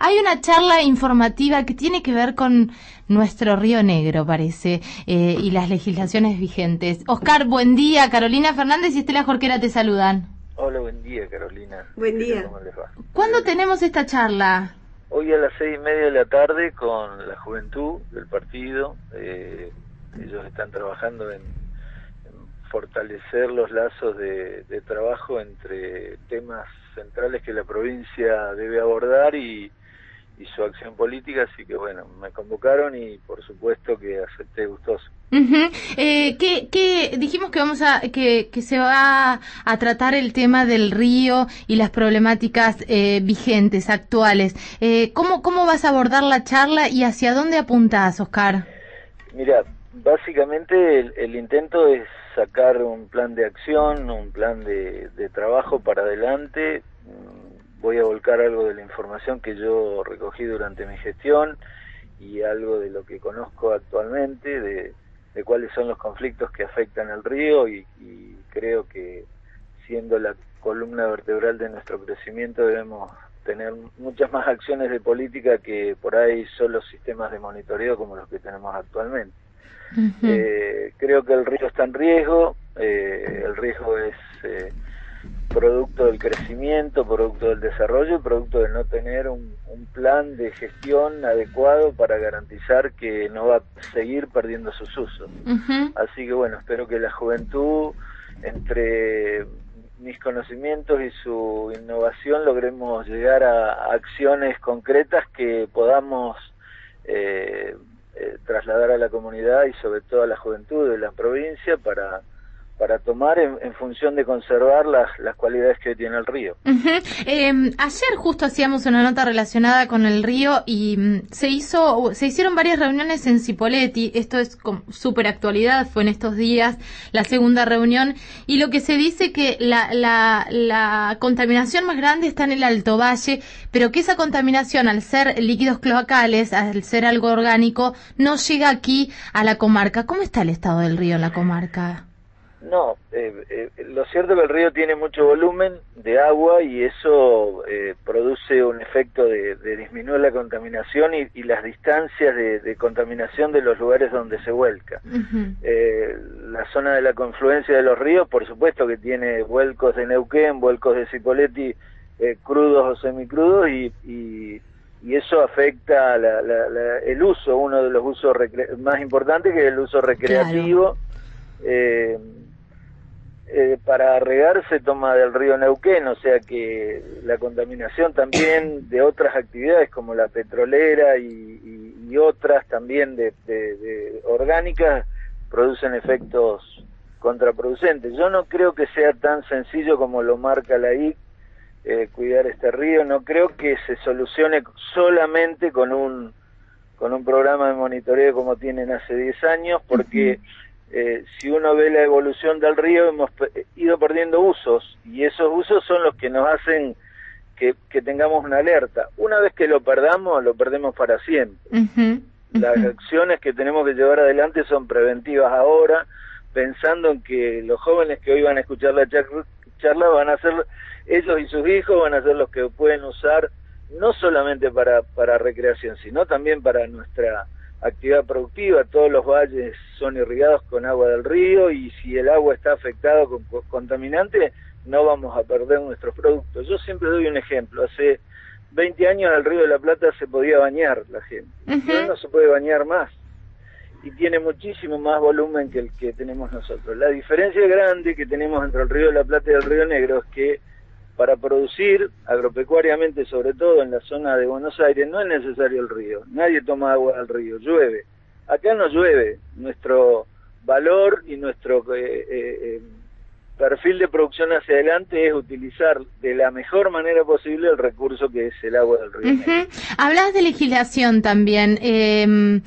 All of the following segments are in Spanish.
Hay una charla informativa que tiene que ver con nuestro Río Negro, parece, y las legislaciones vigentes. Oscar, buen día. Carolina Fernández y Estela Jorquera te saludan. Hola, buen día, Carolina. Buen día. ¿Cómo les va? ¿Cuándo tenemos esta charla? Hoy a las 6:30 de la tarde con la juventud del partido. Ellos están trabajando en fortalecer los lazos de trabajo entre temas centrales que la provincia debe abordar y su acción política, así que bueno, me convocaron y por supuesto que acepté gustoso. ¿Qué dijimos que que se va a tratar el tema del río y las problemáticas vigentes, actuales? ¿Cómo vas a abordar la charla y hacia dónde apuntás, Oscar? Mira, básicamente el intento es sacar un plan de acción, un plan de trabajo para adelante. Voy a volcar algo de la información que yo recogí durante mi gestión y algo de lo que conozco actualmente, de cuáles son los conflictos que afectan al río y creo que siendo la columna vertebral de nuestro crecimiento debemos tener muchas más acciones de política que por ahí solo sistemas de monitoreo como los que tenemos actualmente. Creo que el río está en riesgo, el riesgo es producto del crecimiento, producto del desarrollo y producto de no tener un plan de gestión adecuado para garantizar que no va a seguir perdiendo sus usos. Así que bueno, espero que la juventud, entre mis conocimientos y su innovación, logremos llegar a acciones concretas que podamos trasladar a la comunidad y sobre todo a la juventud de la provincia para tomar en función de conservar las cualidades que tiene el río. Ayer justo hacíamos una nota relacionada con el río y se hicieron varias reuniones en Cipolletti. Esto es súper actualidad, fue en estos días la segunda reunión, y lo que se dice que la contaminación más grande está en el Alto Valle, pero que esa contaminación, al ser líquidos cloacales, al ser algo orgánico, no llega aquí a la comarca. ¿Cómo está el estado del río en la comarca? No, lo cierto es que el río tiene mucho volumen de agua y eso produce un efecto de disminuir la contaminación y las distancias de contaminación de los lugares donde se vuelca. La zona de la confluencia de los ríos, por supuesto que tiene vuelcos de Neuquén, vuelcos de Cipolletti, crudos o semicrudos y eso afecta el uso, uno de los usos más importantes, que es el uso recreativo. Claro. Para regar se toma del río Neuquén, o sea que la contaminación también de otras actividades como la petrolera y otras también de orgánicas producen efectos contraproducentes. Yo no creo que sea tan sencillo como lo marca la IC, cuidar este río. No creo que se solucione solamente con un programa de monitoreo como tienen hace 10 años, porque si uno ve la evolución del río, hemos ido perdiendo usos, y esos usos son los que nos hacen que tengamos una alerta. Una vez que lo perdemos para siempre. Las acciones que tenemos que llevar adelante son preventivas ahora, pensando en que los jóvenes que hoy van a escuchar la charla van a ser, ellos y sus hijos van a ser los que pueden usar, no solamente para recreación, sino también para nuestra actividad productiva. Todos los valles son irrigados con agua del río y si el agua está afectada con contaminantes, no vamos a perder nuestros productos. Yo siempre doy un ejemplo. Hace 20 años al Río de la Plata se podía bañar la gente. Hoy no se puede bañar más. Y tiene muchísimo más volumen que el que tenemos nosotros. La diferencia grande que tenemos entre el Río de la Plata y el Río Negro es que para producir agropecuariamente, sobre todo en la zona de Buenos Aires, no es necesario el río. Nadie toma agua del río, llueve. Acá no llueve. Nuestro valor y nuestro perfil de producción hacia adelante es utilizar de la mejor manera posible el recurso que es el agua del río. Hablas de legislación también.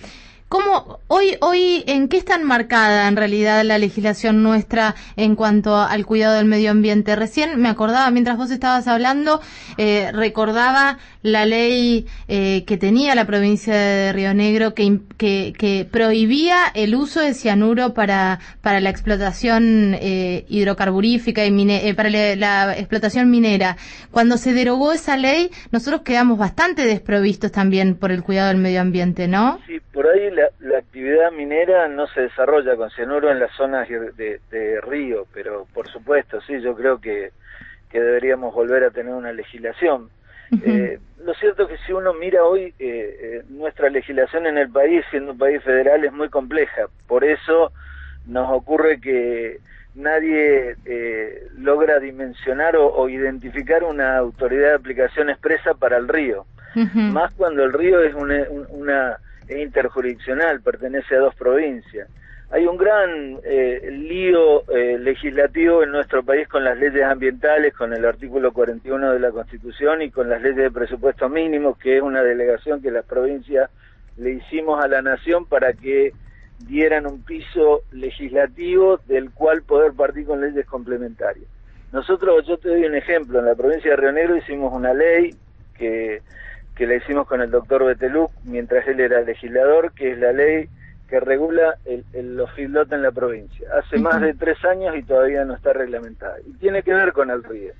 ¿Cómo hoy en qué está enmarcada en realidad la legislación nuestra en cuanto al cuidado del medio ambiente? Recién me acordaba, mientras vos estabas hablando, recordaba la ley que tenía la provincia de Río Negro que prohibía el uso de cianuro para la explotación hidrocarburífica y para la explotación minera. Cuando se derogó esa ley, nosotros quedamos bastante desprovistos también por el cuidado del medio ambiente, ¿no? Sí, por ahí la actividad minera no se desarrolla con cianuro en las zonas de río, pero por supuesto, sí, yo creo que deberíamos volver a tener una legislación. Lo cierto es que si uno mira hoy, nuestra legislación en el país, siendo un país federal, es muy compleja. Por eso nos ocurre que nadie logra dimensionar o identificar una autoridad de aplicación expresa para el río. Más cuando el río es es interjurisdiccional, pertenece a 2 provincias. Hay un gran lío legislativo en nuestro país con las leyes ambientales, con el artículo 41 de la Constitución y con las leyes de presupuesto mínimo, que es una delegación que las provincias le hicimos a la Nación para que dieran un piso legislativo del cual poder partir con leyes complementarias. Nosotros, yo te doy un ejemplo, en la provincia de Río Negro hicimos una ley que la hicimos con el doctor Beteluc mientras él era legislador, que es la ley que regula los feedlots en la provincia. Hace más de 3 años y todavía no está reglamentada. Y tiene que ver con el río.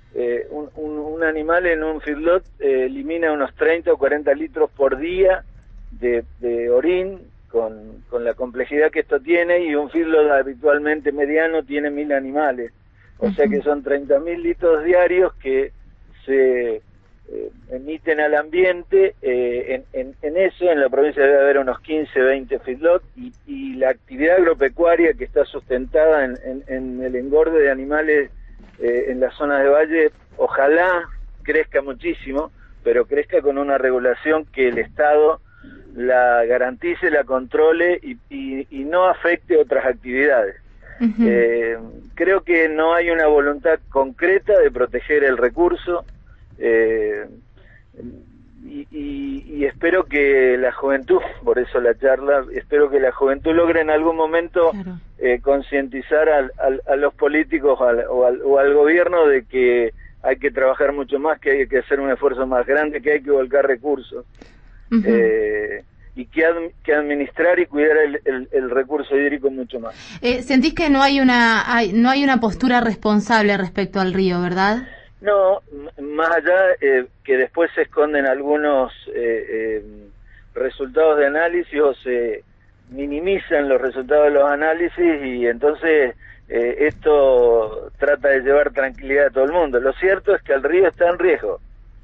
Un animal en un feedlot elimina unos 30 o 40 litros por día de orín, con la complejidad que esto tiene, y un feedlot habitualmente mediano tiene 1000 animales. O sea que son 30.000 litros diarios que se emiten al ambiente. En eso, en la provincia debe haber unos 15, 20 feedlots, y la actividad agropecuaria que está sustentada en el engorde de animales en las zonas de valle, ojalá crezca muchísimo, pero crezca con una regulación que el Estado la garantice, la controle y no afecte otras actividades. Creo que no hay una voluntad concreta de proteger el recurso. Y espero que la juventud, por eso la charla, espero que la juventud logre en algún momento concientizar a los políticos o al gobierno de que hay que trabajar mucho más, que hay que hacer un esfuerzo más grande, que hay que volcar recursos, y que administrar y cuidar el recurso hídrico mucho más. ¿Sentís que no hay una postura responsable respecto al río, verdad? No, más allá que después se esconden algunos resultados de análisis o se minimizan los resultados de los análisis, y entonces esto trata de llevar tranquilidad a todo el mundo. Lo cierto es que el río está en riesgo,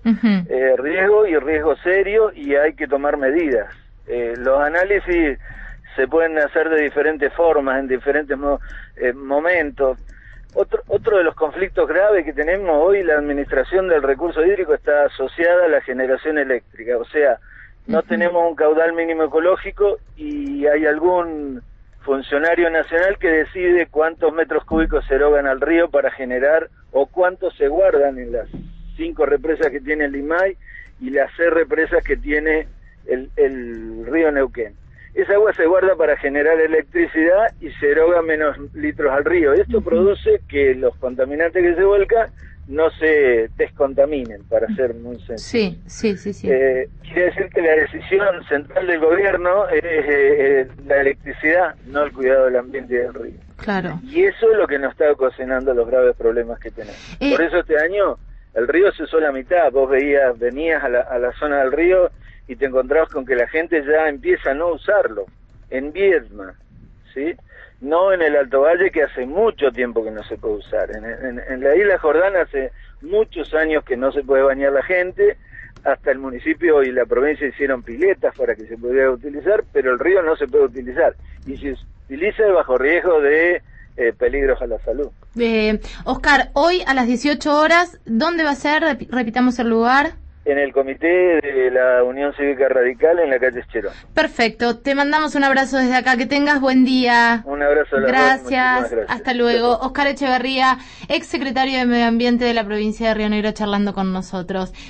riesgo serio, y hay que tomar medidas. Los análisis se pueden hacer de diferentes formas, en diferentes momentos. Otro de los conflictos graves que tenemos hoy, la administración del recurso hídrico está asociada a la generación eléctrica, o sea, no tenemos un caudal mínimo ecológico y hay algún funcionario nacional que decide cuántos metros cúbicos se erogan al río para generar, o cuántos se guardan en las 5 represas que tiene el Limay y las 6 represas que tiene el río Neuquén. Esa agua se guarda para generar electricidad y se eroga menos litros al río. Esto produce que los contaminantes que se vuelcan no se descontaminen, para ser muy sencillo. Sí. Quiere decir que la decisión central del gobierno es la electricidad, no el cuidado del ambiente y del río. Claro. Y eso es lo que nos está ocasionando los graves problemas que tenemos. Por eso este año el río se usó la mitad. Vos venías a la zona del río y te encontrabas con que la gente ya empieza a no usarlo. En Viedma, ¿sí? No en el Alto Valle, que hace mucho tiempo que no se puede usar. En la isla Jordana hace muchos años que no se puede bañar la gente. Hasta el municipio y la provincia hicieron piletas para que se pudiera utilizar, pero el río no se puede utilizar. Y si se utiliza es bajo riesgo de peligros a la salud. Oscar, hoy a las 18 horas, ¿dónde va a ser? Repitamos el lugar. En el comité de la Unión Cívica Radical en la calle Escherón. Perfecto, te mandamos un abrazo desde acá, que tengas buen día. Un abrazo a la gracias, hasta luego. Oscar Echeverría, ex secretario de Medio Ambiente de la provincia de Río Negro, charlando con nosotros.